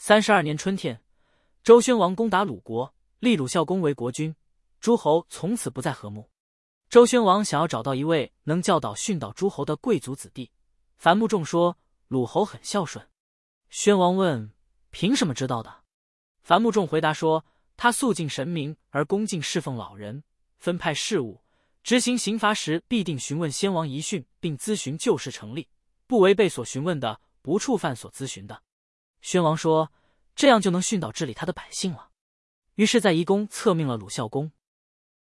32年春天，周宣王攻打鲁国，立鲁孝公为国君，诸侯从此不再和睦。周宣王想要找到一位能教导训导诸侯的贵族子弟。樊穆仲说鲁侯很孝顺。宣王问：凭什么知道的？樊穆仲回答说：他肃敬神明而恭敬侍奉老人，分派事务，执行刑罚时必定询问先王遗训，并咨询旧事成立，不违背所询问的，不触犯所咨询的。宣王说：这样就能训导治理他的百姓了。于是在夷宫册命了鲁孝公。